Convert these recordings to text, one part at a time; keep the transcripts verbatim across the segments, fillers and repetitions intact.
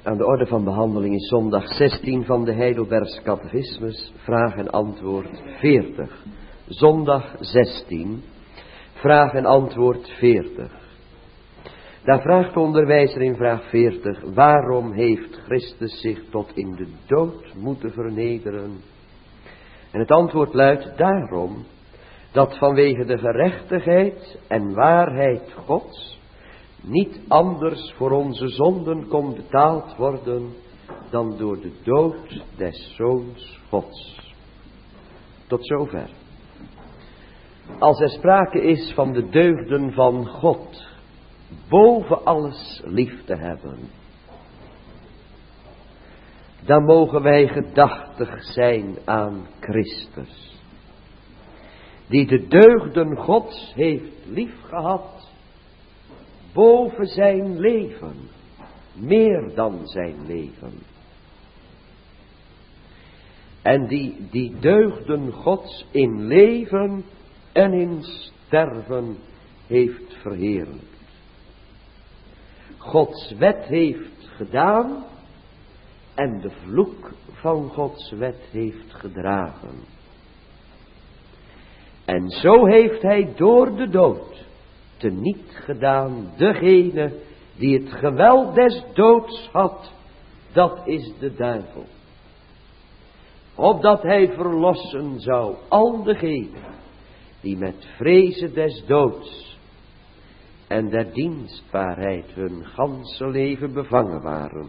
Aan de orde van behandeling is zondag zestien van de Heidelbergs Catechismus, vraag en antwoord veertig. Zondag zestien, vraag en antwoord veertig. Daar vraagt de onderwijzer in vraag veertig, waarom heeft Christus zich tot in de dood moeten vernederen? En het antwoord luidt daarom, dat vanwege de gerechtigheid en waarheid Gods niet anders voor onze zonden kon betaald worden dan door de dood des Zoons Gods. Tot zover. Als er sprake is van de deugden van God, boven alles lief te hebben, dan mogen wij gedachtig zijn aan Christus, die de deugden Gods heeft liefgehad boven zijn leven, meer dan zijn leven. En die die deugden Gods in leven en in sterven heeft verheerlijkt. Gods wet heeft gedaan en de vloek van Gods wet heeft gedragen. En zo heeft hij door de dood teniet gedaan degene die het geweld des doods had, dat is de duivel. Opdat hij verlossen zou al degenen die met vrezen des doods en der dienstbaarheid hun ganse leven bevangen waren.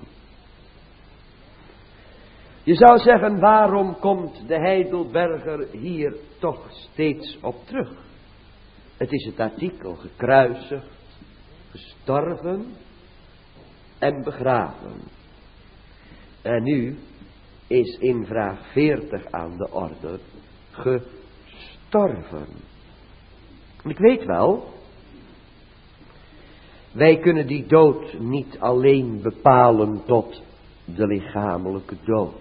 Je zou zeggen, waarom komt de Heidelberger hier toch steeds op terug? Het is het artikel gekruisigd, gestorven en begraven. En nu is in vraag veertig aan de orde gestorven. Ik weet wel, wij kunnen die dood niet alleen bepalen tot de lichamelijke dood.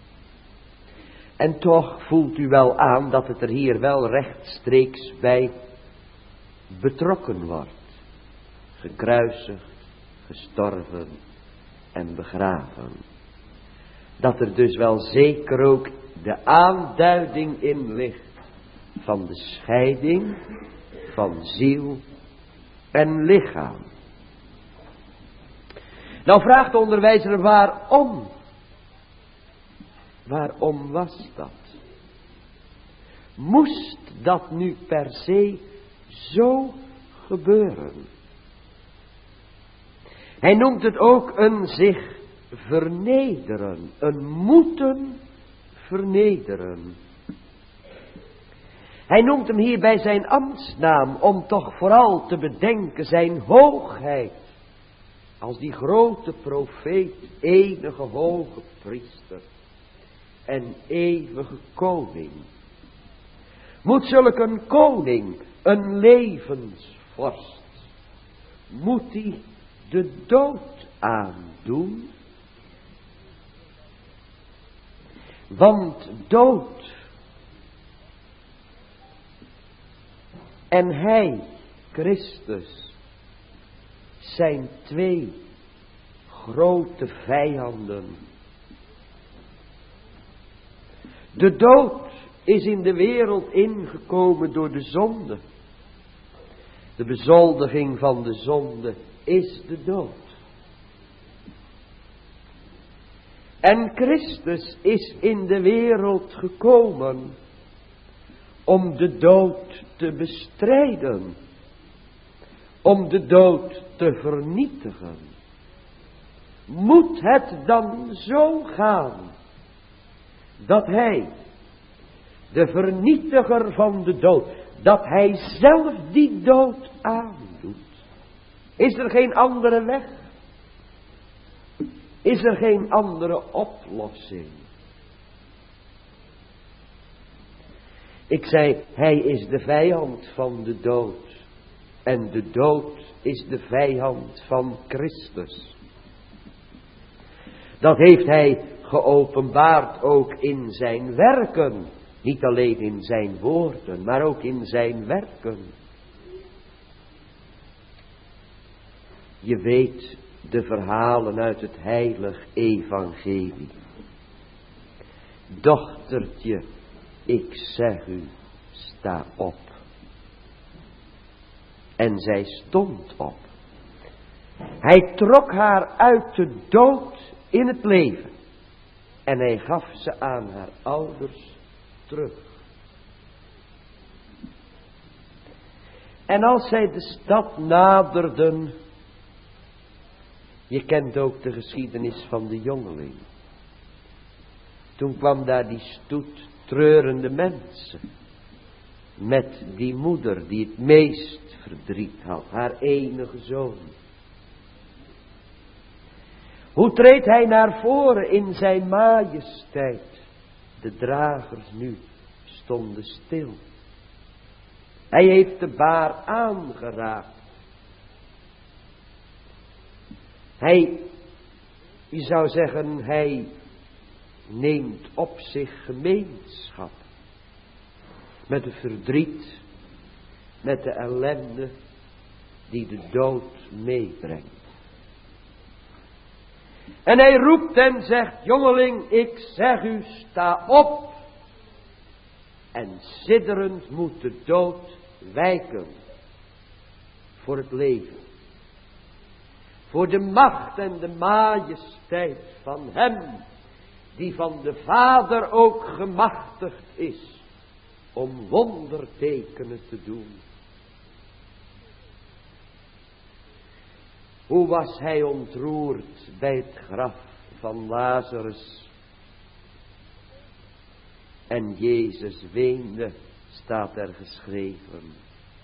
En toch voelt u wel aan dat het er hier wel rechtstreeks bij betrokken wordt. Gekruisigd, gestorven en begraven. Dat er dus wel zeker ook de aanduiding in ligt van de scheiding van ziel en lichaam. Nou vraagt de onderwijzer waarom? Waarom was dat? Moest dat nu per se zo gebeuren? Hij noemt het ook een zich vernederen, een moeten vernederen. Hij noemt hem hier bij zijn ambtsnaam om toch vooral te bedenken zijn hoogheid als die grote profeet, enige hoge priester en eeuwige koning. Moet zulk een koning, een levensvorst, moet hij de dood aandoen? Want dood en hij, Christus, zijn twee grote vijanden. De dood is in de wereld ingekomen door de zonde. De bezoldiging van de zonde is de dood. En Christus is in de wereld gekomen om de dood te bestrijden. Om de dood te vernietigen. Moet het dan zo gaan dat hij, de vernietiger van de dood, dat hij zelf die dood aandoet? Is er geen andere weg? Is er geen andere oplossing? Ik zei, hij is de vijand van de dood. En de dood is de vijand van Christus. Dat heeft hij geopenbaard ook in zijn werken. Niet alleen in zijn woorden, maar ook in zijn werken. Je weet de verhalen uit het heilig evangelie. Dochtertje, ik zeg u, sta op. En zij stond op. Hij trok haar uit de dood in het leven. En hij gaf ze aan haar ouders terug. En als zij de stad naderden. Je kent ook de geschiedenis van de jongeling. Toen kwam daar die stoet treurende mensen. Met die moeder die het meest verdriet had. Haar enige zoon. Hoe treedt hij naar voren in zijn majesteit? De dragers nu stonden stil. Hij heeft de baar aangeraakt. Hij, je zou zeggen, hij neemt op zich gemeenschap. Met het verdriet, met de ellende die de dood meebrengt. En hij roept en zegt, jongeling, ik zeg u, sta op. En sidderend moet de dood wijken voor het leven. Voor de macht en de majesteit van hem, die van de Vader ook gemachtigd is, om wondertekenen te doen. Hoe was hij ontroerd bij het graf van Lazarus. En Jezus weende, staat er geschreven.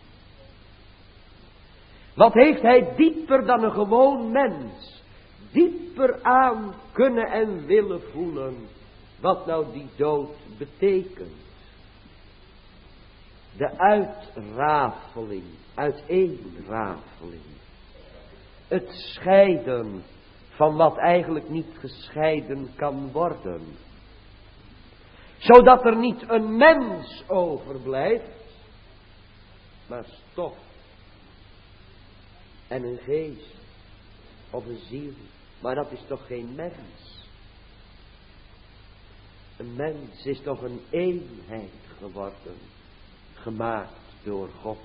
Wat heeft hij dieper dan een gewoon mens, dieper aan kunnen en willen voelen, wat nou die dood betekent. De uitrafeling, uiteenrafeling. Het scheiden van wat eigenlijk niet gescheiden kan worden. Zodat er niet een mens overblijft, maar stof. En een geest of een ziel. Maar dat is toch geen mens. Een mens is toch een eenheid geworden. Gemaakt door God.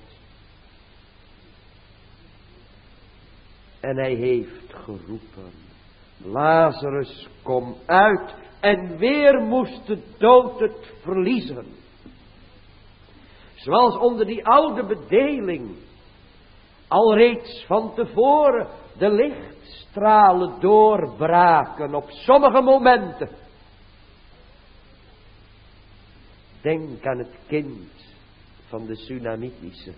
En hij heeft geroepen. Lazarus, kom uit. En weer moest de dood het verliezen. Zoals onder die oude bedeling. Alreeds van tevoren de lichtstralen doorbraken op sommige momenten. Denk aan het kind van de Sunamitische.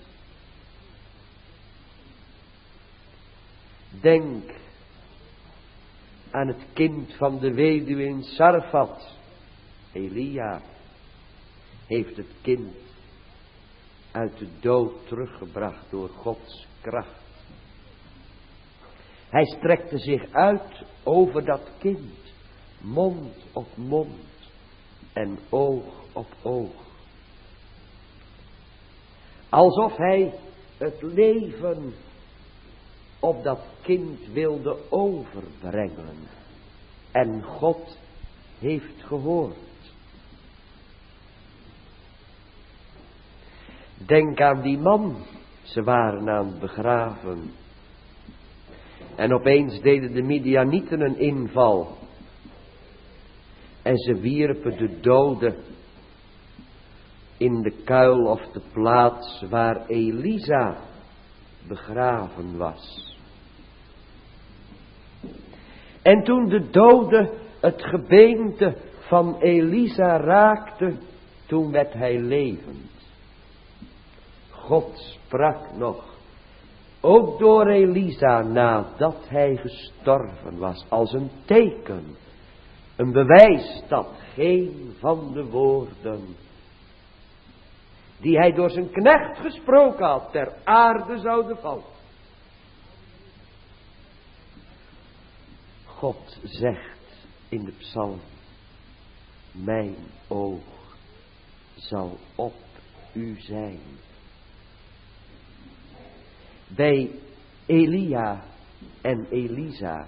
Denk aan het kind van de weduwe in Sarfat. Elia heeft het kind uit de dood teruggebracht door Gods kracht. Hij strekte zich uit over dat kind, mond op mond en oog op oog. Alsof hij het leven op dat kind wilde overbrengen. En God heeft gehoord. Denk aan die man. Ze waren aan het begraven. En opeens deden de Midianieten een inval. En ze wierpen de doden in de kuil of de plaats waar Elisa begraven was. En toen de dode het gebeente van Elisa raakte, toen werd hij levend. God sprak nog, ook door Elisa nadat hij gestorven was, als een teken, een bewijs dat geen van de woorden die hij door zijn knecht gesproken had, ter aarde zouden vallen. God zegt in de psalm, mijn oog zal op u zijn. Bij Elia en Elisa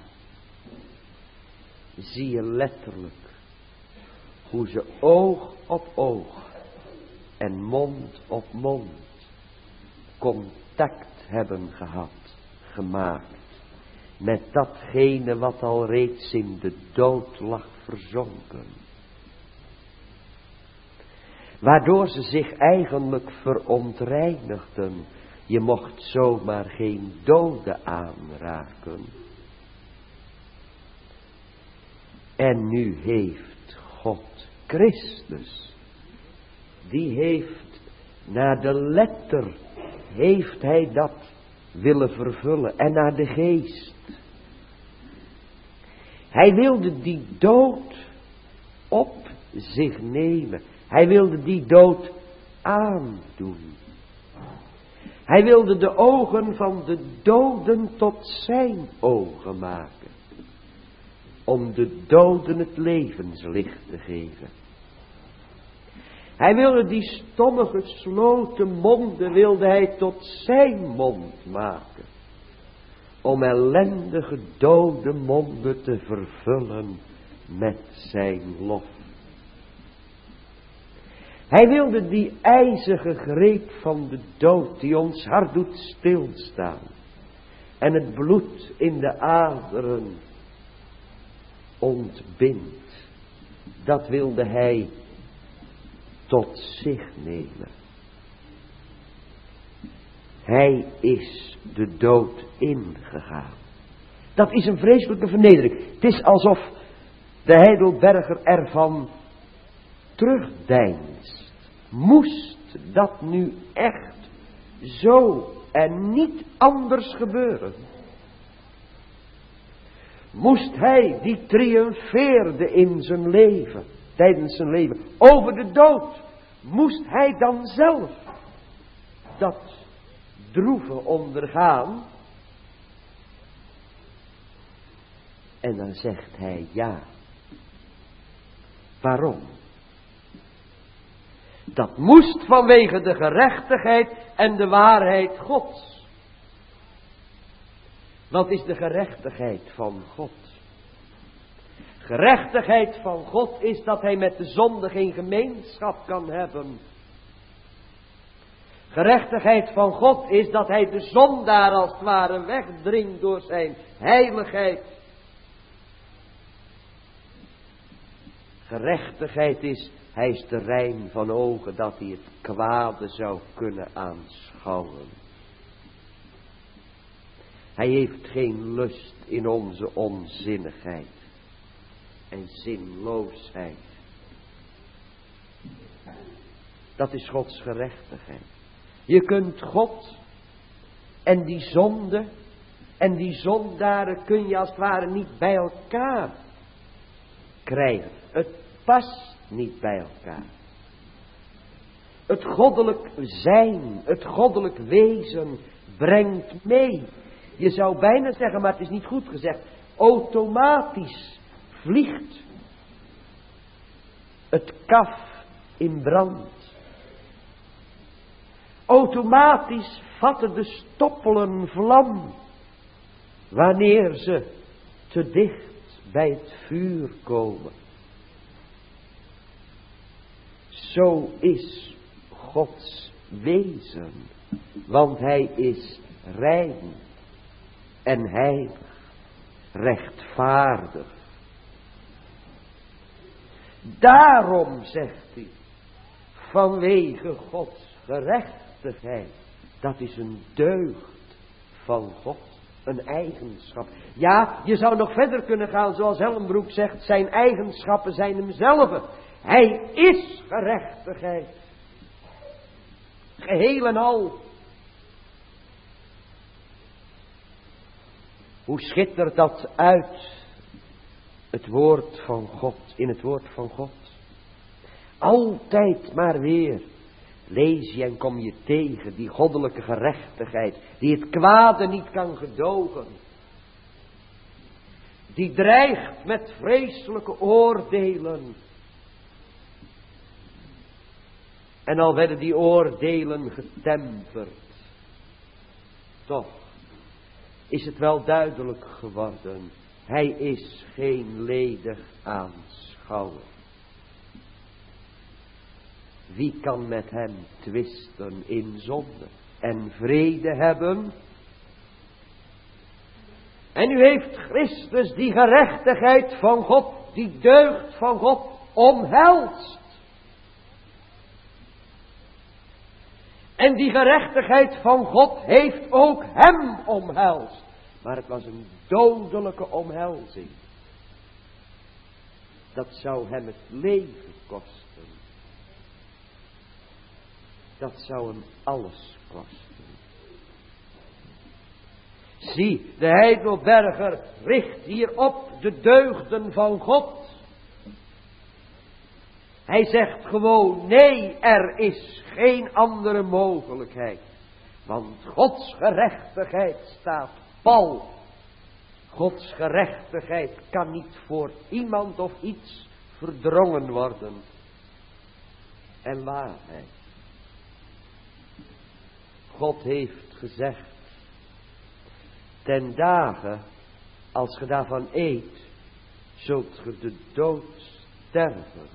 zie je letterlijk hoe ze oog op oog en mond op mond contact hebben gehad, gemaakt met datgene wat al reeds in de dood lag verzonken. Waardoor ze zich eigenlijk verontreinigden. Je mocht zomaar geen dode aanraken. En nu heeft God Christus, die heeft naar de letter, heeft hij dat willen vervullen en naar de geest. Hij wilde die dood op zich nemen. Hij wilde die dood aandoen. Hij wilde de ogen van de doden tot zijn ogen maken. Om de doden het levenslicht te geven. Hij wilde die stomme gesloten monden, wilde hij tot zijn mond maken. Om ellendige dode monden te vervullen met zijn lof. Hij wilde die ijzige greep van de dood die ons hart doet stilstaan. En het bloed in de aderen ontbindt. Dat wilde hij tot zich nemen. Hij is de dood ingegaan. Dat is een vreselijke vernedering. Het is alsof de Heidelberger ervan terugdeinst. Moest dat nu echt zo en niet anders gebeuren? Moest hij die triomfeerde in zijn leven, tijdens zijn leven, over de dood, moest hij dan zelf dat droeve ondergaan? En dan zegt hij ja. Waarom? Dat moest vanwege de gerechtigheid en de waarheid Gods. Wat is de gerechtigheid van God? Gerechtigheid van God is dat hij met de zonde geen gemeenschap kan hebben. Gerechtigheid van God is dat hij de zondaar als het ware wegdringt door zijn heiligheid. Gerechtigheid is, hij is te rein van ogen dat hij het kwade zou kunnen aanschouwen. Hij heeft geen lust in onze onzinnigheid en zinloosheid. Dat is Gods gerechtigheid. Je kunt God en die zonde en die zondaren kun je als het ware niet bij elkaar krijgen. Het past niet bij elkaar. Het goddelijk zijn, het goddelijk wezen brengt mee. Je zou bijna zeggen, maar het is niet goed gezegd, automatisch vliegt het kaf in brand. Automatisch vatten de stoppelen vlam wanneer ze te dicht bij het vuur komen. Zo is Gods wezen, want hij is rein en heilig, rechtvaardig. Daarom zegt hij, vanwege Gods gerechtigheid, dat is een deugd van God, een eigenschap. Ja, je zou nog verder kunnen gaan zoals Hellenbroek zegt, zijn eigenschappen zijn hemzelf. Hij is gerechtigheid. Geheel en al. Hoe schittert dat uit het woord van God, in het woord van God. Altijd maar weer lees je en kom je tegen die goddelijke gerechtigheid, die het kwade niet kan gedogen. Die dreigt met vreselijke oordelen. En al werden die oordelen getemperd, toch is het wel duidelijk geworden. Hij is geen ledig aanschouwer. Wie kan met hem twisten in zonde en vrede hebben? En nu heeft Christus die gerechtigheid van God, die deugd van God omhelst. En die gerechtigheid van God heeft ook hem omhelst. Maar het was een dodelijke omhelzing. Dat zou hem het leven kosten. Dat zou hem alles kosten. Zie, de Heidelberger richt hier op de deugden van God. Hij zegt gewoon, nee, er is geen andere mogelijkheid. Want Gods gerechtigheid staat pal. Gods gerechtigheid kan niet voor iemand of iets verdrongen worden. En waarheid. God heeft gezegd, ten dagen, als ge daarvan eet, zult ge de dood sterven.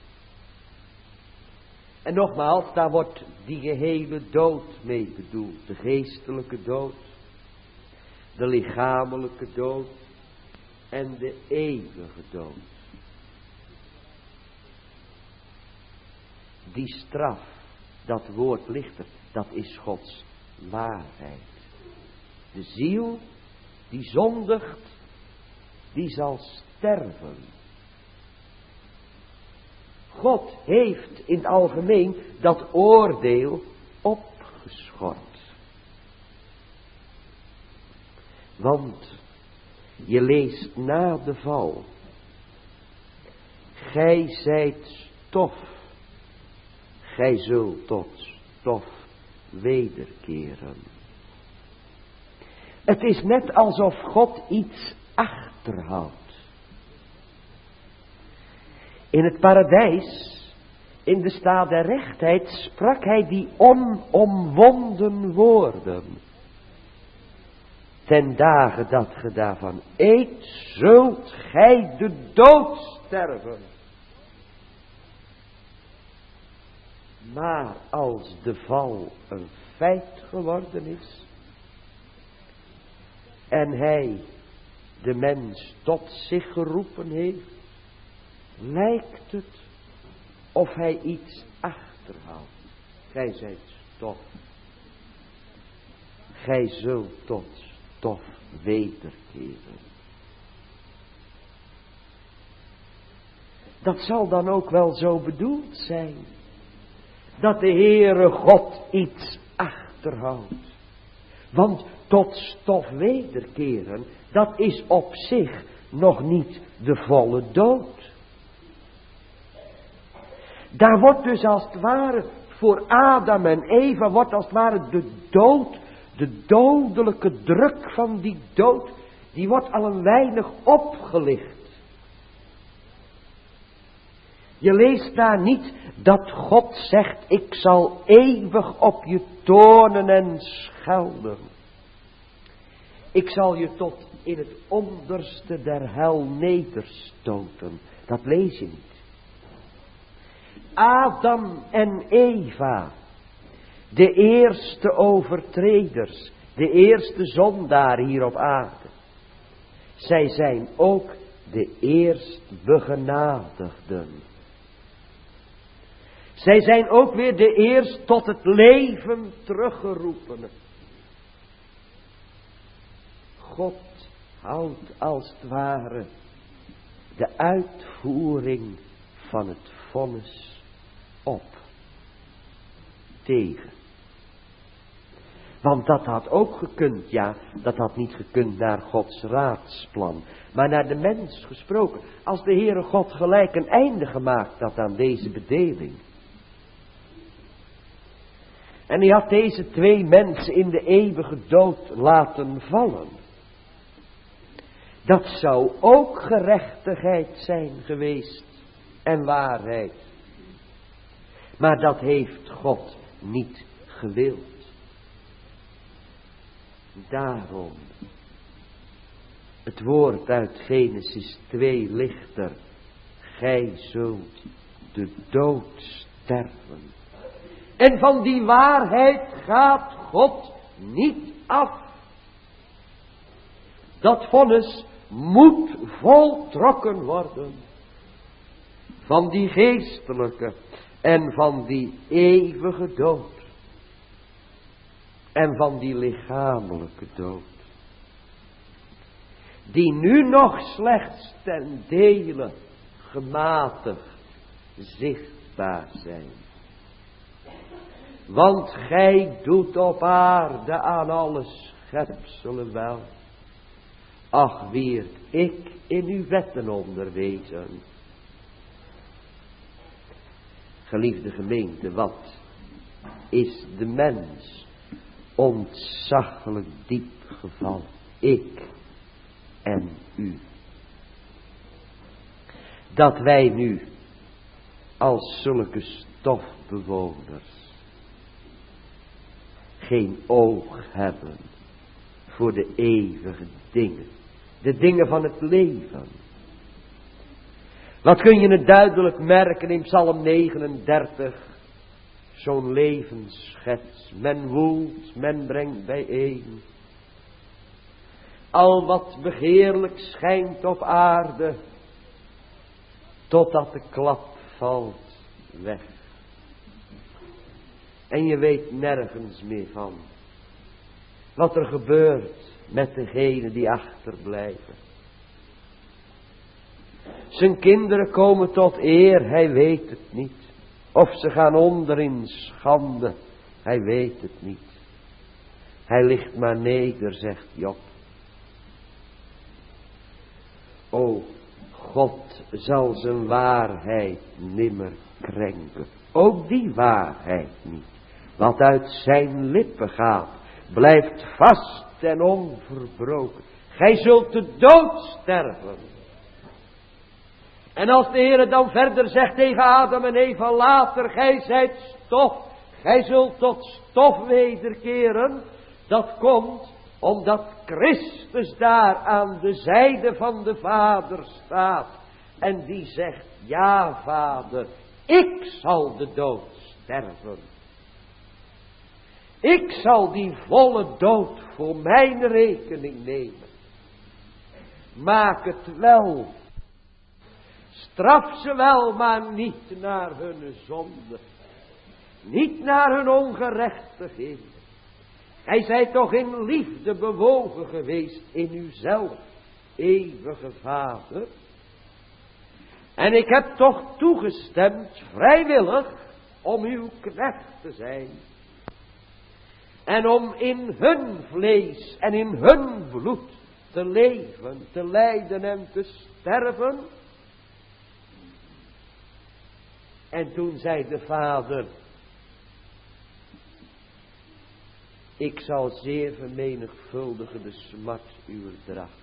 En nogmaals, daar wordt die gehele dood mee bedoeld. De geestelijke dood, de lichamelijke dood en de eeuwige dood. Die straf, dat woord ligt er, dat is Gods waarheid. De ziel die zondigt, die zal sterven. God heeft in het algemeen dat oordeel opgeschort. Want je leest na de val. Gij zijt stof. Gij zult tot stof wederkeren. Het is net alsof God iets achterhoudt. In het paradijs, in de staat der rechtheid, sprak hij die onomwonden woorden. Ten dagen dat ge daarvan eet, zult gij de dood sterven. Maar als de val een feit geworden is, en hij de mens tot zich geroepen heeft, lijkt het of hij iets achterhoudt. Gij zijt stof. Gij zult tot stof wederkeren. Dat zal dan ook wel zo bedoeld zijn. Dat de Heere God iets achterhoudt. Want tot stof wederkeren, dat is op zich nog niet de volle dood. Daar wordt dus als het ware voor Adam en Eva, wordt als het ware de dood, de dodelijke druk van die dood, die wordt al een weinig opgelicht. Je leest daar niet dat God zegt, ik zal eeuwig op je toornen en schelden. Ik zal je tot in het onderste der hel nederstoten. Dat lees je niet. Adam en Eva, de eerste overtreders, de eerste zondaren hier op aarde. Zij zijn ook de eerst begenadigden. Zij zijn ook weer de eerst tot het leven teruggeroepenen. God houdt als het ware de uitvoering van het vonnis op. Tegen. Want dat had ook gekund, ja, dat had niet gekund naar Gods raadsplan, maar naar de mens gesproken. Als de Heere God gelijk een einde gemaakt had aan deze bedeling. En hij had deze twee mensen in de eeuwige dood laten vallen. Dat zou ook gerechtigheid zijn geweest en waarheid. Maar dat heeft God niet gewild. Daarom Het woord uit Genesis twee ligt er. Gij zult de dood sterven. En van die waarheid gaat God niet af. Dat vonnis moet voltrokken worden. Van die geestelijke en van die eeuwige dood. En van die lichamelijke dood. Die nu nog slechts ten dele gematigd zichtbaar zijn. Want gij doet op aarde aan alle schepselen wel. Ach, wierd ik in uw wetten onderwezen. Geliefde gemeente, wat is de mens ontzaglijk diep gevallen. Ik en u. Dat wij nu als zulke stofbewoners geen oog hebben voor de eeuwige dingen. De dingen van het leven. Wat kun je het duidelijk merken in Psalm negenendertig. Zo'n levensschets. Men woelt, men brengt bijeen. Al wat begeerlijk schijnt op aarde. Totdat de klap valt weg. En je weet nergens meer van. Wat er gebeurt met degenen die achterblijven. Zijn kinderen komen tot eer, hij weet het niet. Of ze gaan onder in schande, hij weet het niet. Hij ligt maar neder, zegt Job. O, God zal zijn waarheid nimmer krenken. Ook die waarheid niet. Wat uit zijn lippen gaat, blijft vast en onverbroken. Gij zult de dood sterven. En als de Heer dan verder zegt tegen Adam en Eva later, gij zijt stof, gij zult tot stof wederkeren. Dat komt omdat Christus daar aan de zijde van de Vader staat. En die zegt, ja Vader, ik zal de dood sterven. Ik zal die volle dood voor mijn rekening nemen. Maak het wel. Straf ze wel, maar niet naar hun zonde. Niet naar hun ongerechtigheden. Gij zijt toch in liefde bewogen geweest in uzelf, eeuwige Vader. En ik heb toch toegestemd, vrijwillig, om uw knecht te zijn. En om in hun vlees en in hun bloed te leven, te lijden en te sterven. En toen zei de Vader, ik zal zeer vermenigvuldigen de smart uwer dracht.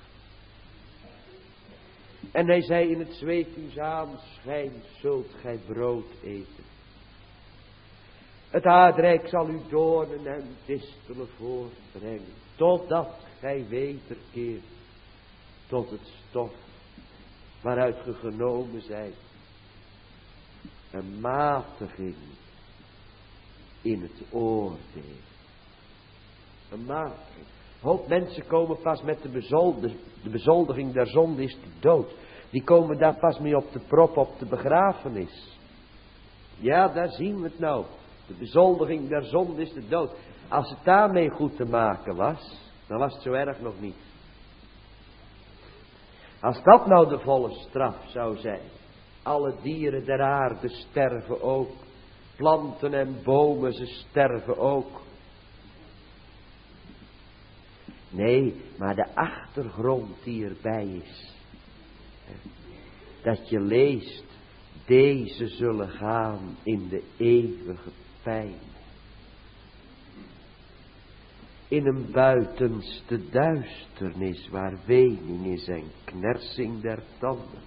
En hij zei, in het zweet uws aanschijns zult gij brood eten. Het aardrijk zal u doornen en distelen voortbrengen, totdat gij wederkeert tot het stof waaruit ge genomen zijt. Een matiging in het oordeel. Een matiging. Een hoop mensen komen pas met de, bezoldig, de bezoldiging der zonde is de dood. Die komen daar pas mee op de prop op de begrafenis. Ja, daar zien we het nou. De bezoldiging der zonde is de dood. Als het daarmee goed te maken was, dan was het zo erg nog niet. Als dat nou de volle straf zou zijn. Alle dieren der aarde sterven ook. Planten en bomen, ze sterven ook. Nee, maar de achtergrond die erbij is. Dat je leest, deze zullen gaan in de eeuwige pijn. In een buitenste duisternis waar wening is en knersing der tanden.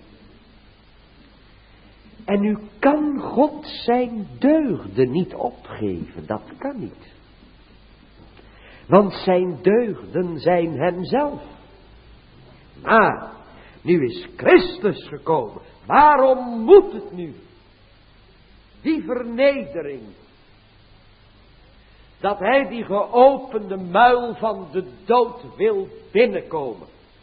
En u kan God zijn deugden niet opgeven, dat kan niet. Want zijn deugden zijn hemzelf. Maar, nu is Christus gekomen. Waarom moet het nu? Die vernedering. Dat hij die geopende muil van de dood wil binnenkomen.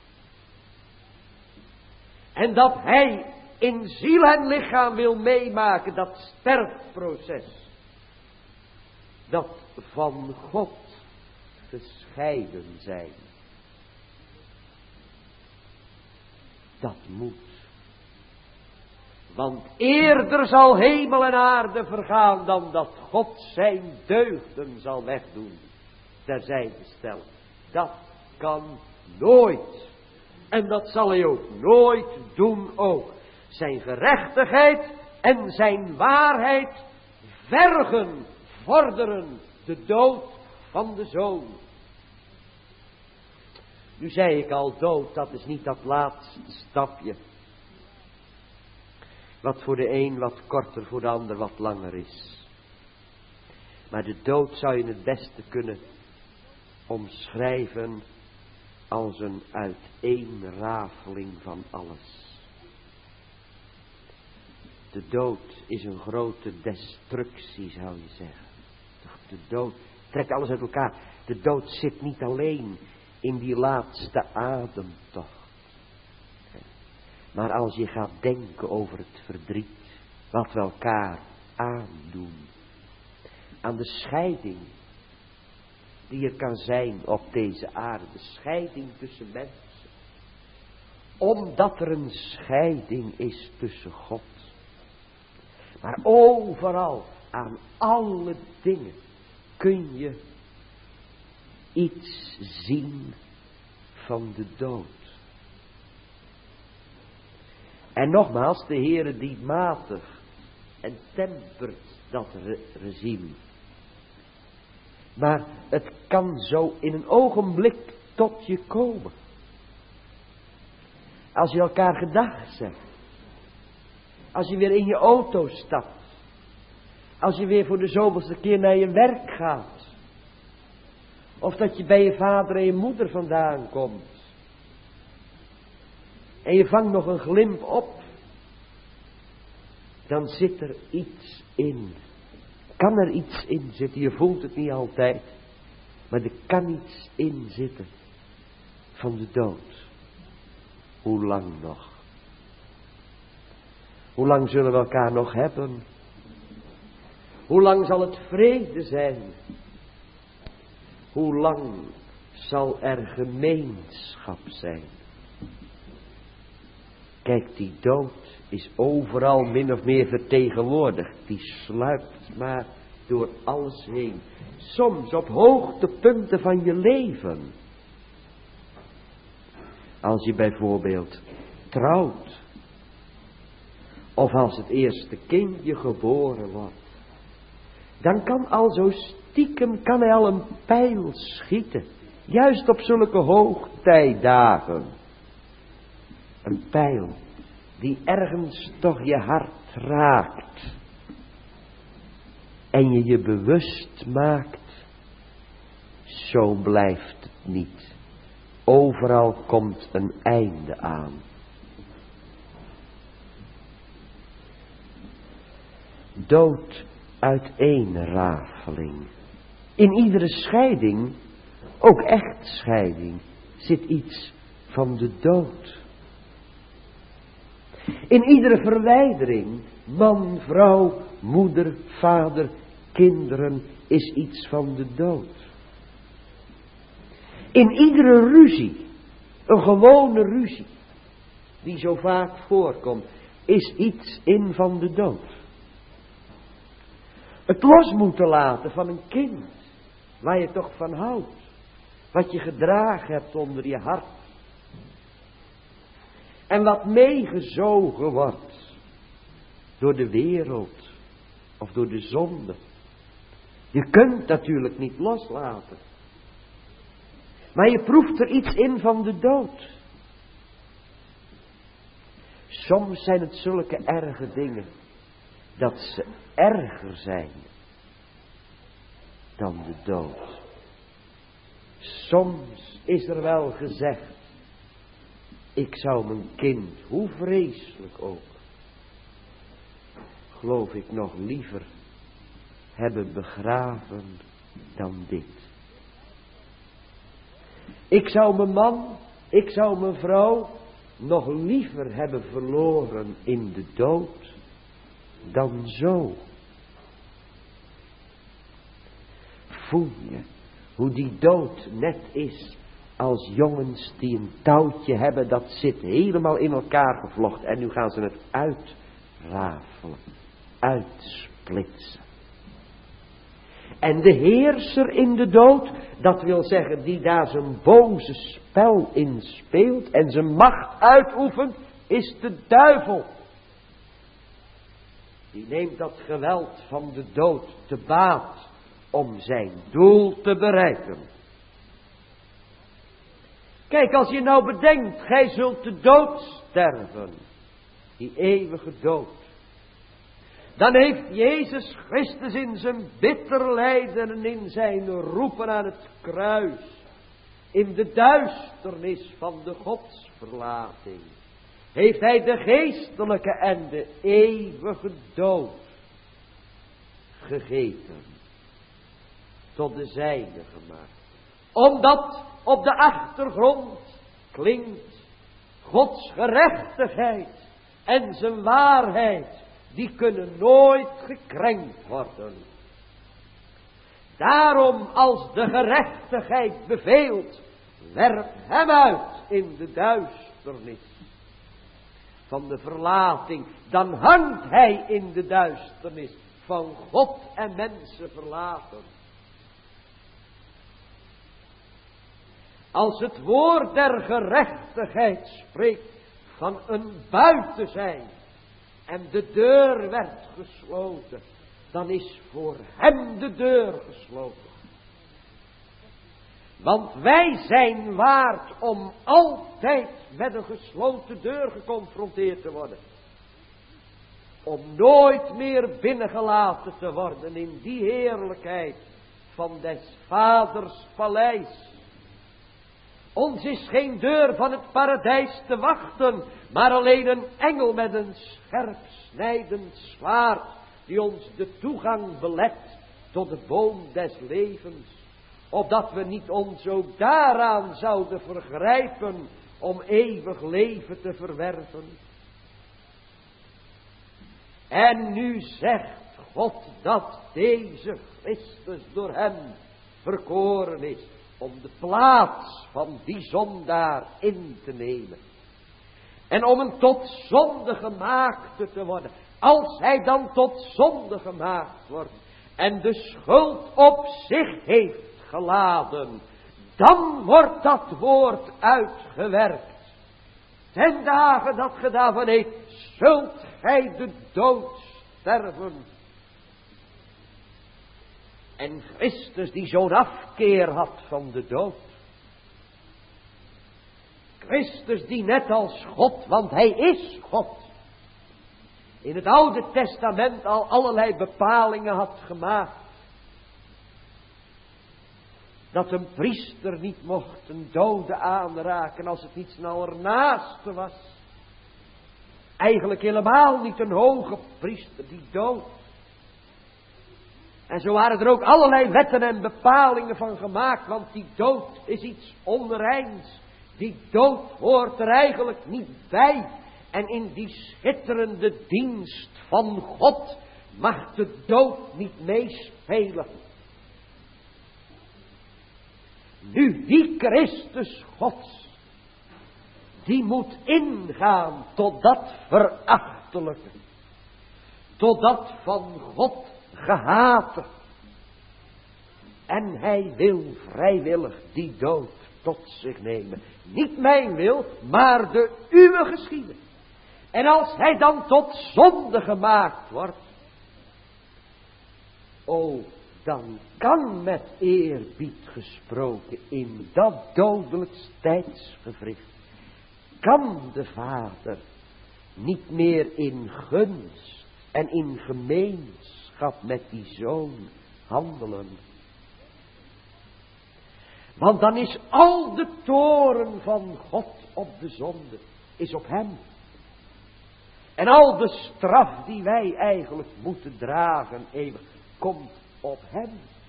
En dat hij in ziel en lichaam wil meemaken dat sterfproces. Dat van God gescheiden zijn. Dat moet. Want eerder zal hemel en aarde vergaan dan dat God zijn deugden zal wegdoen. Terzijde stellen. Dat kan nooit. En dat zal hij ook nooit doen ook. Zijn gerechtigheid en zijn waarheid vergen, vorderen de dood van de zoon. Nu zei ik al, dood, dat is niet dat laatste stapje. Wat voor de een wat korter, voor de ander wat langer is. Maar de dood zou je het beste kunnen omschrijven als een uiteenrafeling van alles. De dood is een grote destructie, zou je zeggen. De dood trekt alles uit elkaar. De dood zit niet alleen in die laatste ademtocht. Maar als je gaat denken over het verdriet, wat we elkaar aandoen, aan de scheiding die er kan zijn op deze aarde, de scheiding tussen mensen, omdat er een scheiding is tussen God. Maar overal, aan alle dingen, kun je iets zien van de dood. En nogmaals, de Heere die matig en tempert dat re- regime. Maar het kan zo in een ogenblik tot je komen. Als je elkaar gedag zegt. Als je weer in je auto stapt. Als je weer voor de zoveelste keer naar je werk gaat. Of dat je bij je vader en je moeder vandaan komt. En je vangt nog een glimp op. Dan zit er iets in. Kan er iets in zitten. Je voelt het niet altijd. Maar er kan iets in zitten. Van de dood. Hoe lang nog? Hoe lang zullen we elkaar nog hebben? Hoe lang zal het vrede zijn? Hoe lang zal er gemeenschap zijn? Kijk, die dood is overal min of meer vertegenwoordigd. Die sluipt maar door alles heen. Soms op hoogtepunten van je leven. Als je bijvoorbeeld trouwt. Of als het eerste kindje geboren wordt. Dan kan al zo stiekem, kan hij al een pijl schieten. Juist op zulke hoogtijdagen. Een pijl die ergens toch je hart raakt. En je je bewust maakt. Zo blijft het niet. Overal komt een einde aan. Dood uiteenrafeling. In iedere scheiding, ook echtscheiding, zit iets van de dood. In iedere verwijdering, man, vrouw, moeder, vader, kinderen, is iets van de dood. In iedere ruzie, een gewone ruzie, die zo vaak voorkomt, is iets in van de dood. Het los moeten laten van een kind, waar je toch van houdt, wat je gedragen hebt onder je hart. En wat meegezogen wordt door de wereld of door de zonde. Je kunt natuurlijk niet loslaten. Maar je proeft er iets in van de dood. Soms zijn het zulke erge dingen dat ze erger zijn dan de dood. Soms is er wel gezegd Ik zou mijn kind, hoe vreselijk ook, geloof ik nog liever hebben begraven dan dit. Ik zou mijn man, ik zou mijn vrouw nog liever hebben verloren in de dood dan zo. Voel je hoe die dood net is als jongens die een touwtje hebben dat zit helemaal in elkaar gevlochten en nu gaan ze het uitrafelen, uitsplitsen. En de heerser in de dood, dat wil zeggen die daar zijn boze spel in speelt en zijn macht uitoefent, is de duivel. Die neemt dat geweld van de dood te baat om zijn doel te bereiken. Kijk, als je nou bedenkt, gij zult de dood sterven, die eeuwige dood. Dan heeft Jezus Christus in zijn bitter lijden en in zijn roepen aan het kruis, in de duisternis van de godsverlating, heeft hij de geestelijke en de eeuwige dood gegeven, tot de zijne gemaakt. Omdat op de achtergrond klinkt Gods gerechtigheid en zijn waarheid, die kunnen nooit gekrenkt worden. Daarom als de gerechtigheid beveelt, werp hem uit in de duisternis van de verlating. Dan hangt hij in de duisternis van God en mensen verlaten. Als het woord der gerechtigheid spreekt van een buiten zijn en de deur werd gesloten, dan is voor hem de deur gesloten. Want wij zijn waard om altijd met een gesloten deur geconfronteerd te worden. Om nooit meer binnengelaten te worden in die heerlijkheid van des vaders paleis. Ons is geen deur van het paradijs te wachten, maar alleen een engel met een scherp snijdend zwaard, die ons de toegang belet tot de boom des levens, opdat we niet ons ook daaraan zouden vergrijpen om eeuwig leven te verwerven. En nu zegt God dat deze Christus door hem verkoren is om de plaats van die zondaar in te nemen. En om hem tot zonde gemaakt te worden. Als hij dan tot zonde gemaakt wordt en de schuld op zich heeft geladen, dan wordt dat woord uitgewerkt. Ten dagen dat gedaan van heeft, zult gij de dood sterven. En Christus die zo'n afkeer had van de dood. Christus die net als God, want hij is God, in het Oude Testament al allerlei bepalingen had gemaakt. Dat een priester niet mocht een dode aanraken als het niet zijn allernaaste was. Eigenlijk helemaal niet een hoge priester die dood. En zo waren er ook allerlei wetten en bepalingen van gemaakt, want die dood is iets onreins. Die dood hoort er eigenlijk niet bij. En in die schitterende dienst van God mag de dood niet meespelen. Nu die Christus Gods, die moet ingaan tot dat verachtelijke, tot dat van God gehate. En hij wil vrijwillig die dood tot zich nemen. Niet mijn wil, maar de uwe geschieden. En als hij dan tot zonde gemaakt wordt, o, dan kan met eerbied gesproken in dat dodelijk tijdsgewricht, kan de Vader niet meer in gunst en in gemeenschap met die Zoon handelen. Want dan is al de toorn van God op de zonde, is op hem. En al de straf die wij eigenlijk moeten dragen eeuwig, komt op hem.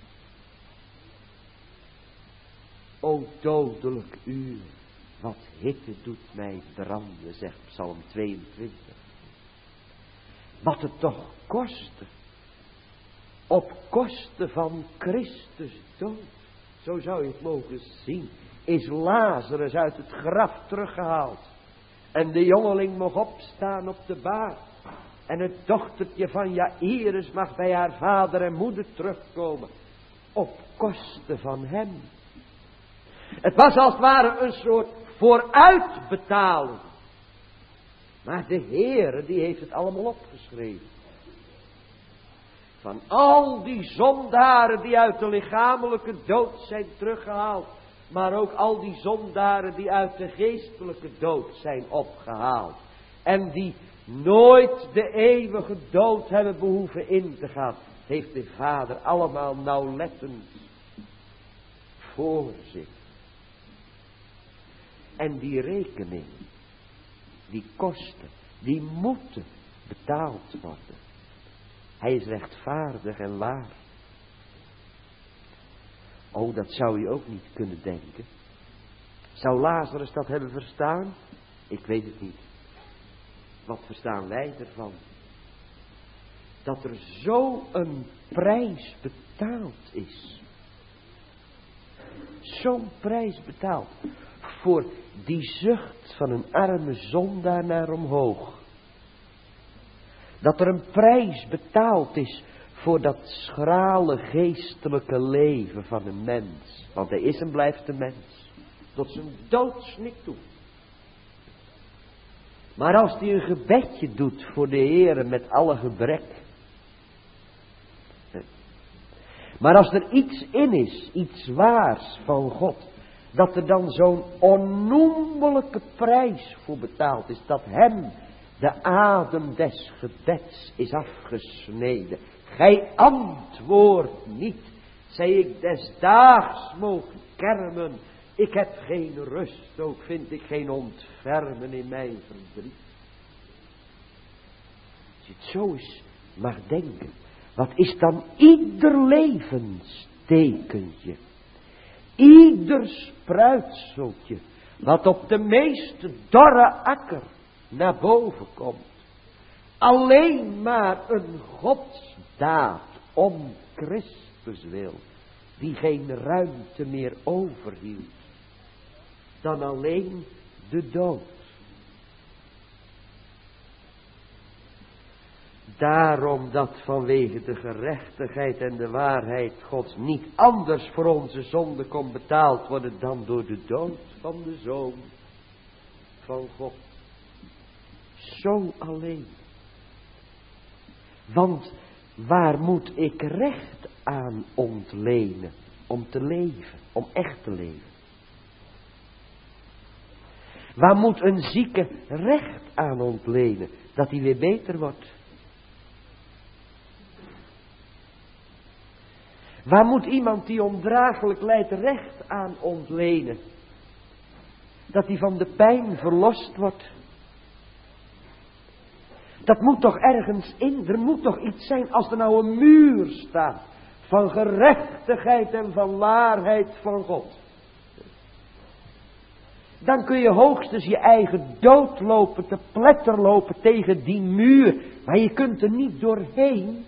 O dodelijk uur, wat hitte doet mij branden, zegt Psalm tweeëntwintig. Wat het toch kostte, op kosten van Christus dood, zo zou je het mogen zien, is Lazarus uit het graf teruggehaald. En de jongeling mag opstaan op de baar. En het dochtertje van Jairus mag bij haar vader en moeder terugkomen. Op kosten van hem. Het was als het ware een soort vooruitbetaling. Maar de Heere die heeft het allemaal opgeschreven. Van al die zondaren die uit de lichamelijke dood zijn teruggehaald. Maar ook al die zondaren die uit de geestelijke dood zijn opgehaald. En die nooit de eeuwige dood hebben behoeven in te gaan. Heeft de Vader allemaal nauwlettend voor zich. En die rekening, die kosten, die moeten betaald worden. Hij is rechtvaardig en waar. Oh, dat zou je ook niet kunnen denken. Zou Lazarus dat hebben verstaan? Ik weet het niet. Wat verstaan wij ervan? Dat er zo een prijs betaald is. Zo'n prijs betaald. Voor die zucht van een arme zondaar naar omhoog. Dat er een prijs betaald is voor dat schrale geestelijke leven van een mens. Want hij is en blijft een mens. Tot zijn doodsnik toe. Maar als hij een gebedje doet voor de Heere met alle gebrek. Maar als er iets in is, iets waars van God. Dat er dan zo'n onnoemelijke prijs voor betaald is. Dat hem de adem des gebeds is afgesneden. Gij antwoordt niet, zei ik des daags mogen kermen. Ik heb geen rust, ook vind ik geen ontfermen in mijn verdriet. Als je het zo eens mag denken, wat is dan ieder levenstekentje, ieder spruitseltje, wat op de meest dorre akker naar boven komt. Alleen maar een godsdaad om Christus wil, die geen ruimte meer overhield, dan alleen de dood. Daarom dat vanwege de gerechtigheid en de waarheid Gods niet anders voor onze zonde kon betaald worden dan door de dood van de Zoon van God. Zo alleen. Want waar moet ik recht aan ontlenen om te leven, om echt te leven? Waar moet een zieke recht aan ontlenen dat hij weer beter wordt? Waar moet iemand die ondraaglijk lijdt recht aan ontlenen dat hij van de pijn verlost wordt? Dat moet toch ergens in, er moet toch iets zijn als er nou een muur staat van gerechtigheid en van waarheid van God. Dan kun je hoogstens je eigen dood lopen, te pletter lopen tegen die muur, maar je kunt er niet doorheen.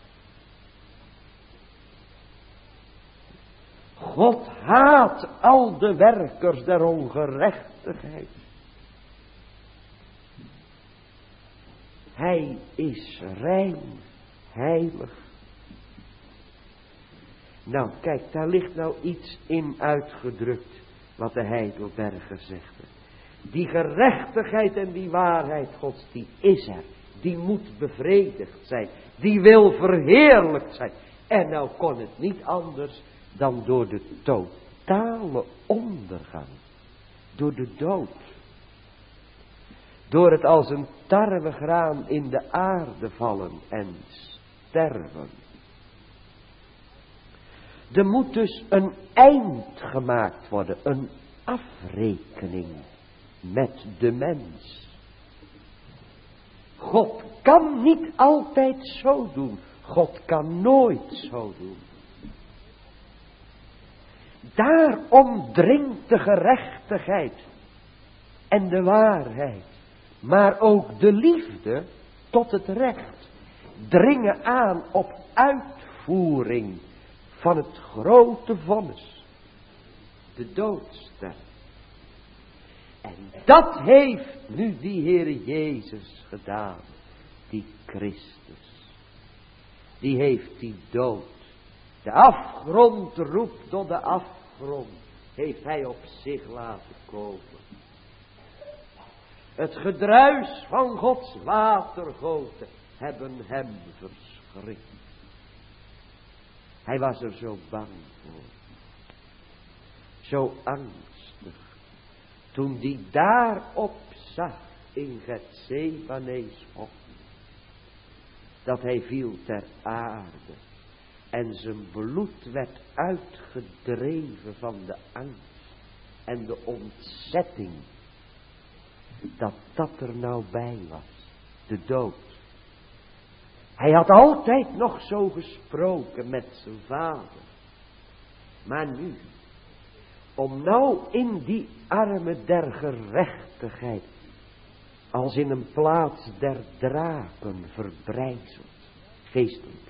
God haat al de werkers der ongerechtigheid. Hij is rein, heilig. Nou, kijk, daar ligt nou iets in uitgedrukt, wat de Heidelberger zegt. Die gerechtigheid en die waarheid Gods, die is er. Die moet bevredigd zijn. Die wil verheerlijkt zijn. En nou kon het niet anders dan door de totale ondergang. Door de dood. Door het als een tarwegraan in de aarde vallen en sterven. Er moet dus een eind gemaakt worden, een afrekening met de mens. God kan niet altijd zo doen. God kan nooit zo doen. Daarom dringt de gerechtigheid en de waarheid, maar ook de liefde tot het recht, dringen aan op uitvoering van het grote vonnis, de doodsterf. En dat heeft nu die Heere Jezus gedaan, die Christus. Die heeft die dood, de afgrond roept tot de afgrond, heeft hij op zich laten komen. Het gedruis van Gods watergoten hebben hem verschrikt. Hij was er zo bang voor, zo angstig, toen hij daarop zag in Gethsemane's ochtend, dat hij viel ter aarde en zijn bloed werd uitgedreven van de angst en de ontzetting, dat dat er nou bij was, de dood. Hij had altijd nog zo gesproken met zijn vader, maar nu, om nou in die armen der gerechtigheid, als in een plaats der draken verbrijzeld, geestelijk.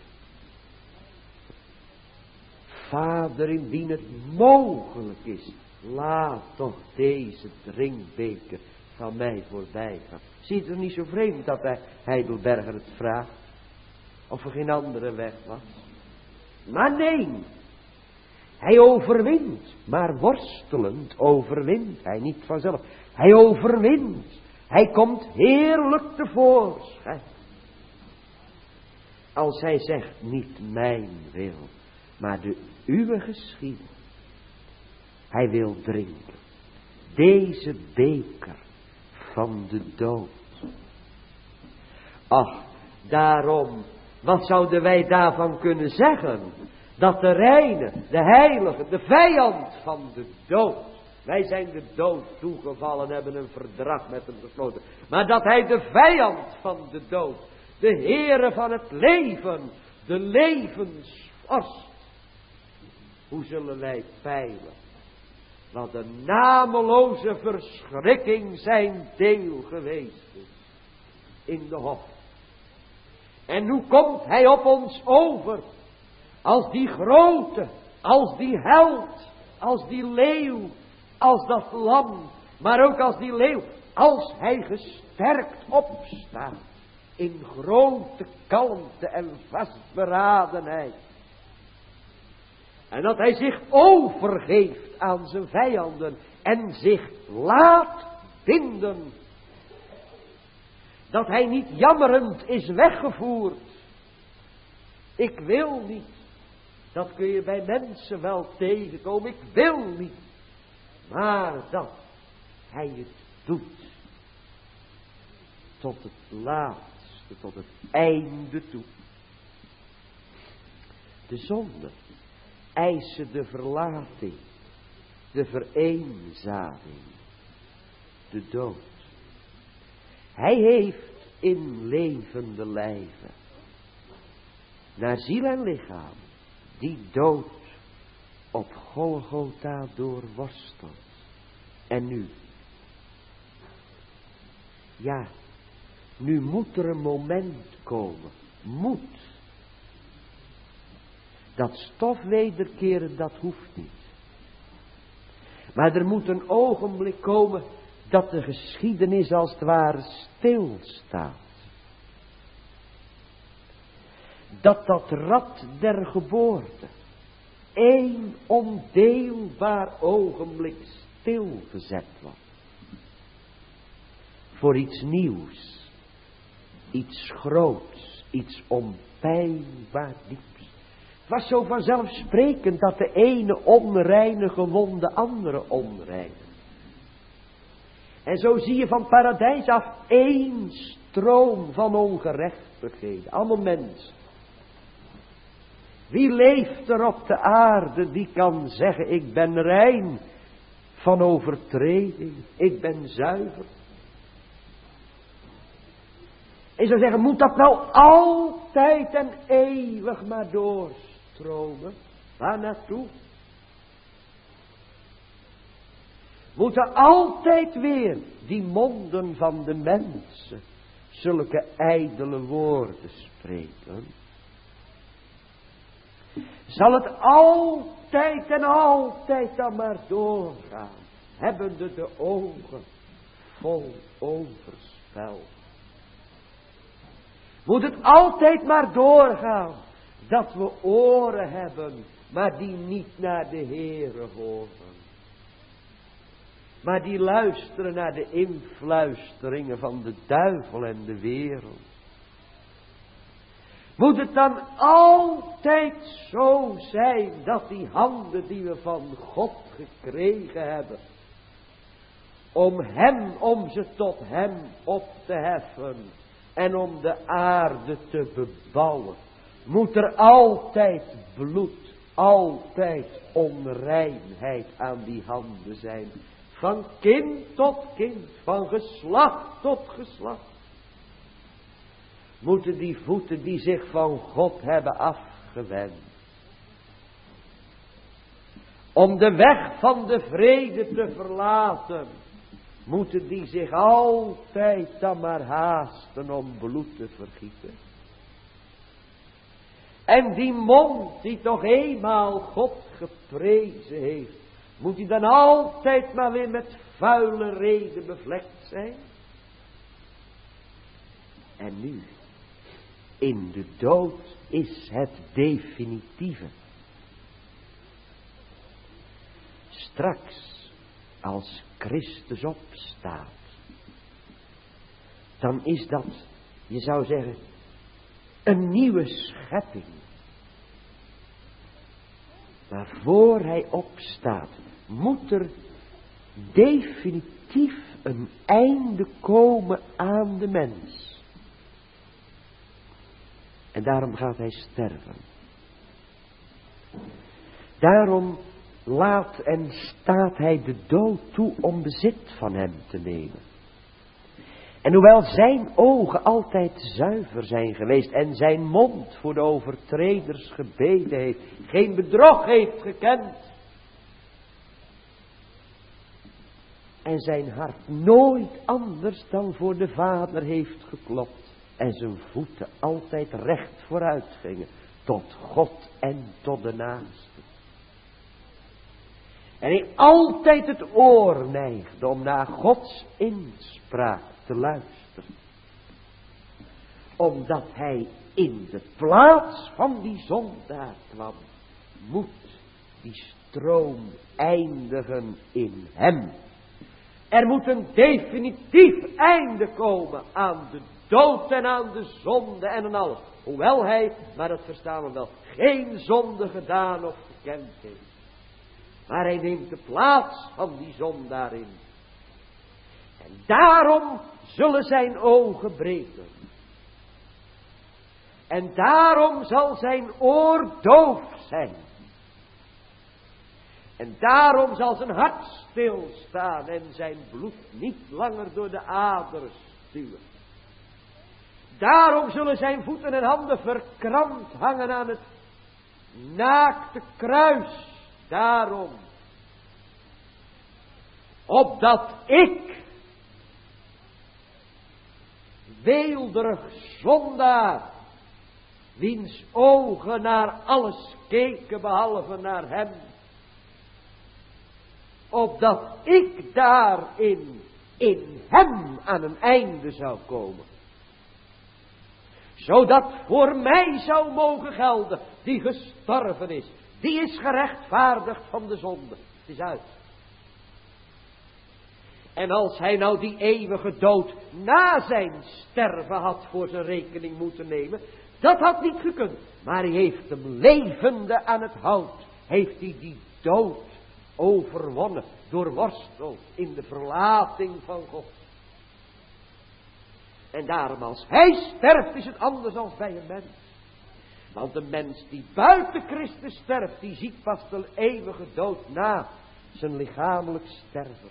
Vader, indien het mogelijk is, laat toch deze drinkbeker van mij voorbij gaan. Ziet het niet zo vreemd dat hij Heidelberger het vraagt? Of er geen andere weg was? Maar nee, hij overwint, maar worstelend overwint hij niet vanzelf. Hij overwint, hij komt heerlijk tevoorschijn. Als hij zegt, niet mijn wil, maar de uwe geschieden. Hij wil drinken, deze beker van de dood. Ach, daarom, wat zouden wij daarvan kunnen zeggen? Dat de reine, de heilige, de vijand van de dood. Wij zijn de dood toegevallen, hebben een verdrag met hem gesloten. Maar dat hij de vijand van de dood, de Heere van het leven, de levensvorst. Hoe zullen wij peilen? Wat een nameloze verschrikking zijn deel geweest is in de hof. En hoe komt hij op ons over? Als die grote, als die held, als die leeuw, als dat lam, maar ook als die leeuw, als hij gesterkt opstaat in grote kalmte en vastberadenheid. En dat hij zich overgeeft aan zijn vijanden en zich laat binden. Dat hij niet jammerend is weggevoerd. Ik wil niet. Dat kun je bij mensen wel tegenkomen. Ik wil niet. Maar dat hij het doet. Tot het laatste, tot het einde toe. De zonde eisen de verlating, de vereenzaming, de dood. Hij heeft in levende lijven, naar ziel en lichaam, die dood op Golgotha doorworsteld. En nu, ja, nu moet er een moment komen, moet. Dat stof wederkeren, dat hoeft niet. Maar er moet een ogenblik komen dat de geschiedenis als het ware stilstaat. Dat dat rad der geboorte één ondeelbaar ogenblik stilgezet wordt. Voor iets nieuws, iets groots, iets onpijnbaar dieps. Het was zo vanzelfsprekend dat de ene onreinige wond de andere onreinigt. En zo zie je van paradijs af één stroom van ongerechtigheden. Allemaal mensen. Wie leeft er op de aarde die kan zeggen, ik ben rein van overtreding, ik ben zuiver. En zou zeggen, moet dat nou altijd en eeuwig maar doorstromen? Waar naartoe? Moeten altijd weer die monden van de mensen zulke ijdele woorden spreken? Zal het altijd en altijd dan maar doorgaan, hebbende de ogen vol overspel? Moet het altijd maar doorgaan, dat we oren hebben, maar die niet naar de Heere horen? Maar die luisteren naar de influisteringen van de duivel en de wereld. Moet het dan altijd zo zijn dat die handen die we van God gekregen hebben, om hem, om ze tot hem op te heffen en om de aarde te bebouwen, moet er altijd bloed, altijd onreinheid aan die handen zijn. Van kind tot kind, van geslacht tot geslacht. Moeten die voeten die zich van God hebben afgewend, om de weg van de vrede te verlaten, moeten die zich altijd dan maar haasten om bloed te vergieten. En die mond die toch eenmaal God geprezen heeft, moet die dan altijd maar weer met vuile reden bevlekt zijn? En nu, in de dood is het definitieve. Straks, als Christus opstaat, dan is dat, je zou zeggen, een nieuwe schepping. Maar voor hij opstaat, moet er definitief een einde komen aan de mens. En daarom gaat hij sterven. Daarom laat en staat hij de dood toe om bezit van hem te nemen. En hoewel zijn ogen altijd zuiver zijn geweest en zijn mond voor de overtreders gebeden heeft, geen bedrog heeft gekend, en zijn hart nooit anders dan voor de Vader heeft geklopt en zijn voeten altijd recht vooruit gingen tot God en tot de naaste. En hij altijd het oor neigde om naar Gods inspraak te luisteren. Omdat hij in de plaats van die zondaar kwam, moet die stroom eindigen in hem. Er moet een definitief einde komen aan de dood en aan de zonde en aan alles. Hoewel hij, maar dat verstaan we wel, geen zonde gedaan of gekend heeft. Maar hij neemt de plaats van die zondaar in. En daarom zullen zijn ogen breken. En daarom zal zijn oor doof zijn. En daarom zal zijn hart stilstaan en zijn bloed niet langer door de aders stuwen. Daarom zullen zijn voeten en handen verkrampt hangen aan het naakte kruis. Daarom, opdat ik, weelderig zondaar, wiens ogen naar alles keken behalve naar hem, opdat ik daarin, in hem aan een einde zou komen. Zodat voor mij zou mogen gelden, die gestorven is, die is gerechtvaardigd van de zonde. Het is uit. En als hij nou die eeuwige dood na zijn sterven had voor zijn rekening moeten nemen, dat had niet gekund. Maar hij heeft hem levende aan het hout, heeft hij die dood overwonnen, doorworsteld in de verlating van God. En daarom als hij sterft is het anders als bij een mens. Want de mens die buiten Christus sterft, die ziet pas de eeuwige dood na zijn lichamelijk sterven.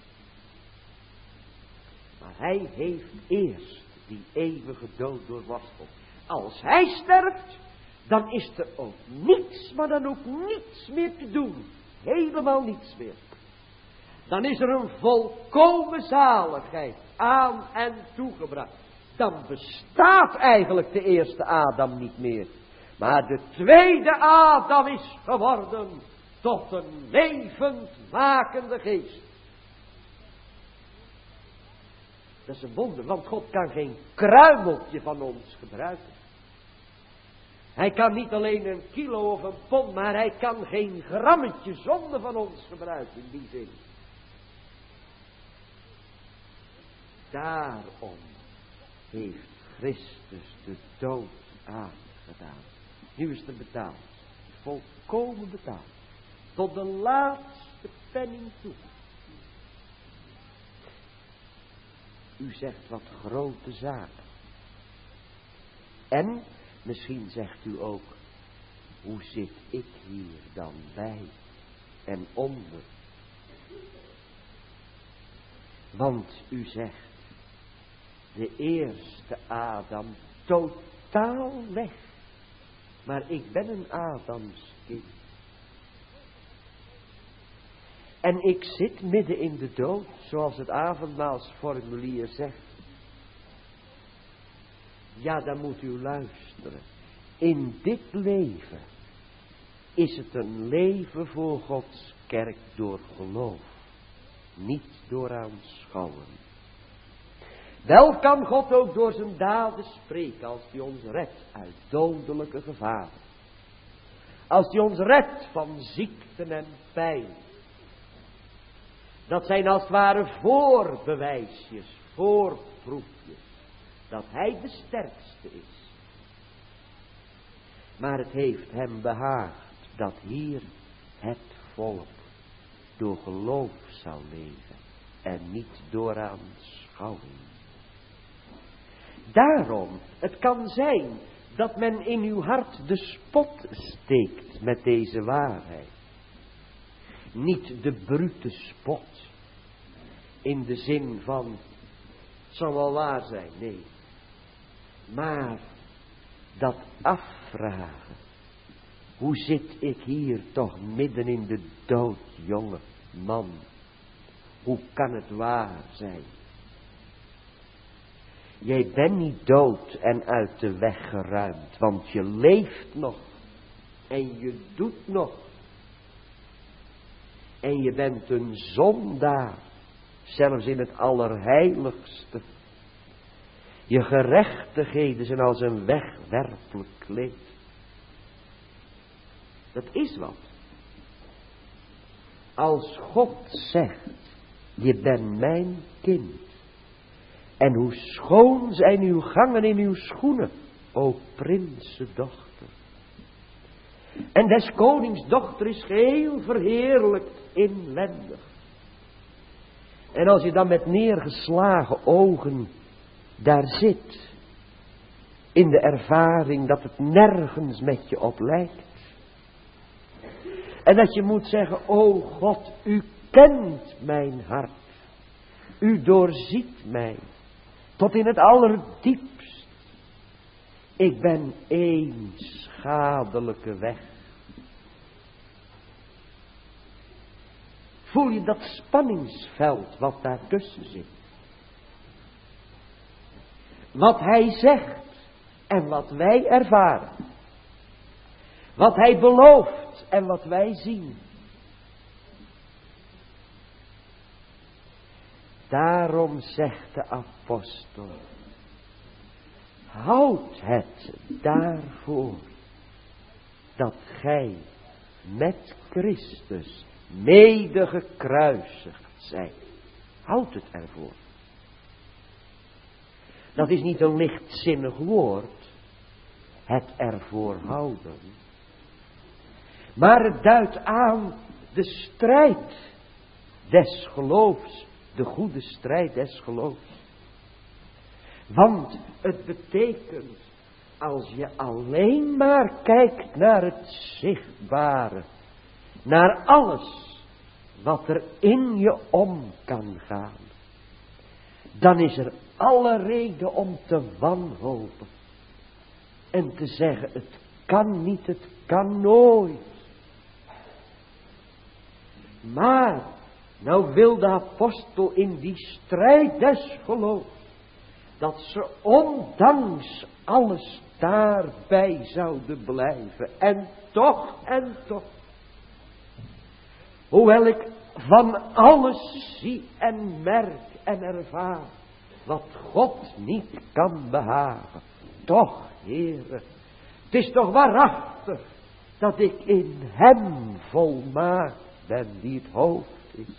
Maar hij heeft eerst die eeuwige dood doorworsteld. Als hij sterft, dan is er ook niets, maar dan ook niets meer te doen. Helemaal niets meer. Dan is er een volkomen zaligheid aan en toegebracht. Dan bestaat eigenlijk de eerste Adam niet meer. Maar de tweede Adam is geworden tot een levendmakende geest. Dat is een wonder, want God kan geen kruimeltje van ons gebruiken. Hij kan niet alleen een kilo of een pond, maar hij kan geen grammetje zonde van ons gebruiken in die zin. Daarom heeft Christus de dood aangedaan. Nu is het betaald. Volkomen betaald. Tot de laatste penning toe. U zegt wat grote zaken. En misschien zegt u ook, hoe zit ik hier dan bij en onder? Want u zegt, de eerste Adam totaal weg. Maar ik ben een Adams kind. En ik zit midden in de dood, zoals het avondmaalsformulier zegt. Ja, dan moet u luisteren. In dit leven is het een leven voor Gods kerk door geloof. Niet door aanschouwen. Wel kan God ook door zijn daden spreken als hij ons redt uit dodelijke gevaren. Als hij ons redt van ziekten en pijn. Dat zijn als het ware voorbewijsjes, voorproefjes. Dat hij de sterkste is. Maar het heeft hem behaagd dat hier het volk door geloof zal leven en niet door aanschouwing. Daarom, het kan zijn dat men in uw hart de spot steekt met deze waarheid. Niet de brute spot, in de zin van, het zal wel waar zijn, nee. Maar dat afvragen, hoe zit ik hier toch midden in de dood, jonge man? Hoe kan het waar zijn? Jij bent niet dood en uit de weg geruimd, want je leeft nog en je doet nog. En je bent een zondaar, zelfs in het allerheiligste. Je gerechtigheden zijn als een wegwerpelijk kleed. Dat is wat. Als God zegt, je bent mijn kind. En hoe schoon zijn uw gangen in uw schoenen, o prinsendochter. En des konings dochter is geheel verheerlijkt inwendig. En als je dan met neergeslagen ogen daar zit, in de ervaring dat het nergens met je op lijkt. En dat je moet zeggen, o God, u kent mijn hart. U doorziet mij, tot in het allerdiepst. Ik ben één schadelijke weg. Voel je dat spanningsveld wat daartussen zit? Wat hij zegt en wat wij ervaren. Wat hij belooft en wat wij zien. Daarom zegt de apostel, houd het daarvoor dat gij met Christus mede gekruisigd zijt. Houd het ervoor. Dat is niet een lichtzinnig woord, het ervoor houden. Maar het duidt aan de strijd des geloofs, de goede strijd des geloofs. Want het betekent als je alleen maar kijkt naar het zichtbare, naar alles wat er in je om kan gaan, dan is er alle reden om te wanhopen en te zeggen, het kan niet, het kan nooit. Maar, nou wil de apostel in die strijd des geloofs, dat ze ondanks alles daarbij zouden blijven. En toch, en toch. Hoewel ik van alles zie en merk en ervaar, wat God niet kan behagen. Toch, Heere, het is toch waarachtig dat ik in hem volmaakt ben die het hoofd is.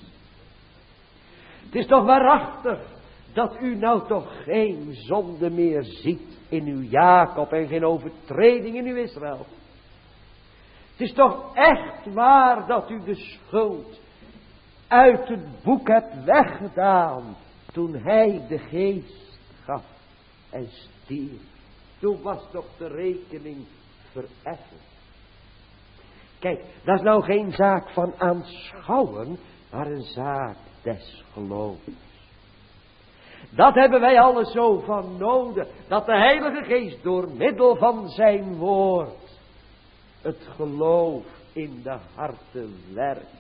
Het is toch waarachtig dat u nou toch geen zonde meer ziet in uw Jacob en geen overtreding in uw Israël. Het is toch echt waar dat u de schuld uit het boek hebt weggedaan toen hij de geest gaf en stierf. Toen was toch de rekening vereffend. Kijk, dat is nou geen zaak van aanschouwen, maar een zaak des geloofs. Dat hebben wij alle zo van nodig, dat de Heilige Geest door middel van zijn woord het geloof in de harten werkt.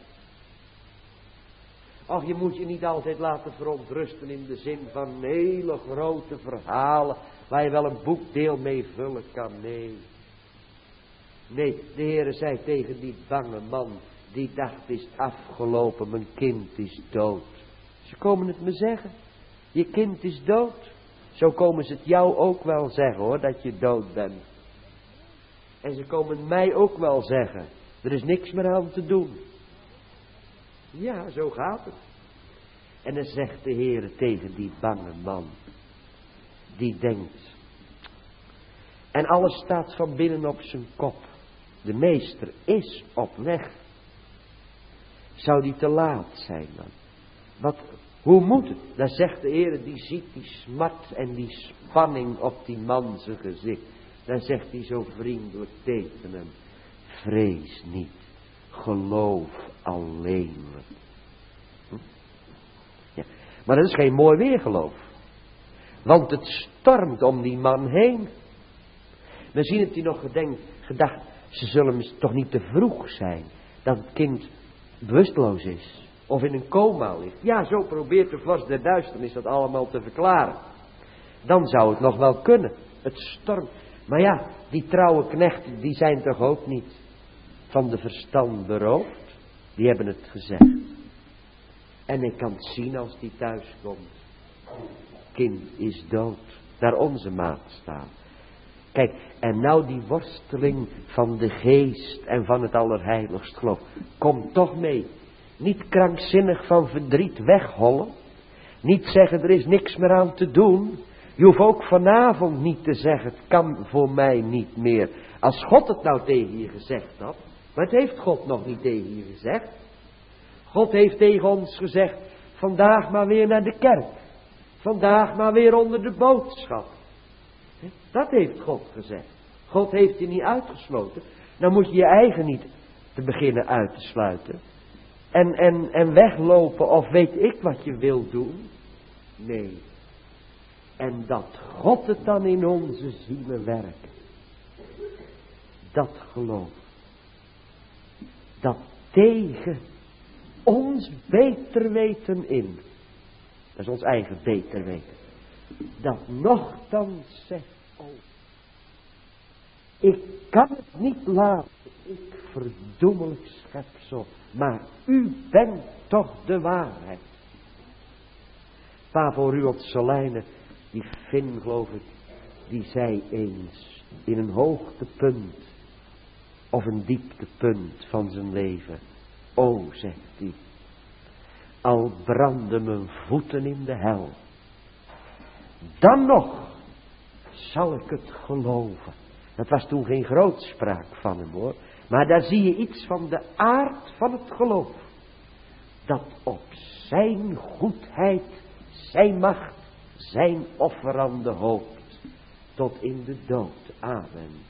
Och, je moet je niet altijd laten verontrusten in de zin van hele grote verhalen waar je wel een boekdeel mee vullen kan. Nee. Nee, de Heere zei tegen die bange man, die dacht het is afgelopen, mijn kind is dood. Ze komen het me zeggen, je kind is dood. Zo komen ze het jou ook wel zeggen hoor, dat je dood bent. En ze komen mij ook wel zeggen, er is niks meer aan te doen. Ja, zo gaat het. En dan zegt de Heere tegen die bange man, die denkt, en alles staat van binnen op zijn kop. De meester is op weg. Zou die te laat zijn dan? Wat, hoe moet het? Dan zegt de Heere, die ziet die smart en die spanning op die man zijn gezicht. Dan zegt hij zo vriendelijk tegen hem, vrees niet, geloof alleen. Hm? Ja. Maar dat is geen mooi weergeloof. Want het stormt om die man heen. Misschien heeft hij nog gedenkt, gedacht, ze zullen toch niet te vroeg zijn dat het kind bewusteloos is. Of in een coma ligt. Ja, zo probeert de vorst der duisternis dat allemaal te verklaren. Dan zou het nog wel kunnen. Het stormt. Maar ja, die trouwe knechten, die zijn toch ook niet van de verstand beroofd. Die hebben het gezegd. En ik kan het zien als die thuis komt. Kind is dood. Naar onze maatstaaf. Kijk, en nou die worsteling van de geest en van het allerheiligst geloof. Kom toch mee. Niet krankzinnig van verdriet weghollen. Niet zeggen er is niks meer aan te doen. Je hoeft ook vanavond niet te zeggen het kan voor mij niet meer. Als God het nou tegen je gezegd had. Maar het heeft God nog niet tegen je gezegd. God heeft tegen ons gezegd. Vandaag maar weer naar de kerk. Vandaag maar weer onder de boodschap. Dat heeft God gezegd. God heeft je niet uitgesloten. Dan moet je je eigen niet te beginnen uit te sluiten. En, en, en weglopen of weet ik wat je wilt doen. Nee. En dat God het dan in onze zielen werkt. Dat geloof. Dat tegen ons beter weten in. Dat is ons eigen beter weten. Dat nochtans zegt, oh, ik kan het niet laten, ik verdoemelijk schepsel, maar u bent toch de waarheid. Pavel Ruot Solijnen, die Fin geloof ik, die zei eens in een hoogtepunt of een dieptepunt van zijn leven, o, zegt hij, al branden mijn voeten in de hel, dan nog zal ik het geloven. Dat was toen geen grootspraak van hem hoor. Maar daar zie je iets van de aard van het geloof. Dat op zijn goedheid, zijn macht, zijn offerande hoopt. tot in de dood. Amen.